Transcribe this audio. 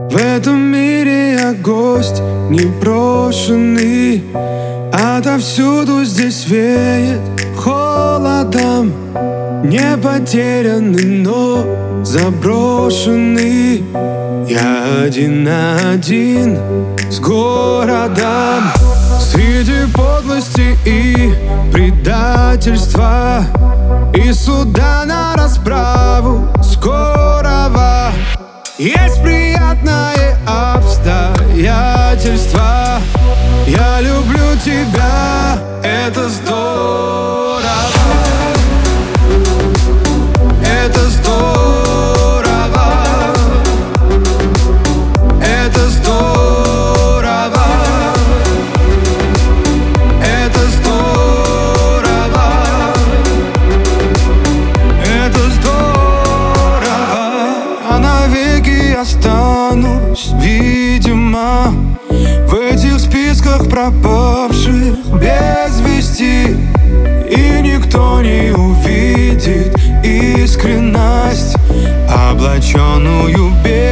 В этом мире я гость непрошенный. Отовсюду здесь веет холодом. Не потерянный, но заброшенный. Я один на один с городом. Среди подлости и предательства и суда на расправу скорого. Есть приятное обстоятельство. Я люблю тебя, это здорово. Это здорово. Это здорово. Это здорово. Это здорово. А навеки останусь, видимо, в этих списках пропавших без вести. И никто не увидит искренность, облаченную без